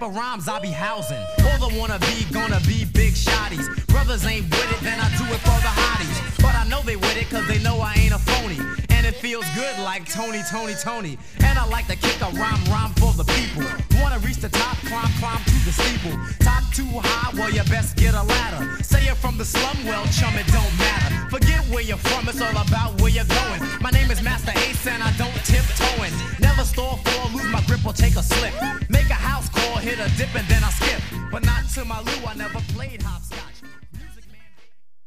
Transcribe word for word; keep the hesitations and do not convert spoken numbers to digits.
of rhymes I be housing. All the wanna be, gonna be big shotties. Brothers ain't with it, then I do it for the hotties. But I know they with it, cause they know I ain't a phony. And it feels good like Tony, Tony, Tony. And I like to kick a rhyme, rhyme for the people. Wanna reach the top, climb, climb to the steeple. Top too high, well you best get a ladder. Say you're from the slum, well chum, it don't matter. Forget where you're from, it's all about where you're going. My name is Master Ace and I don't tiptoeing. Never stall for, lose my grip or take a slip. Make a house call, hit a dip and then I skip. But not to my Lou, I never played hopscotch.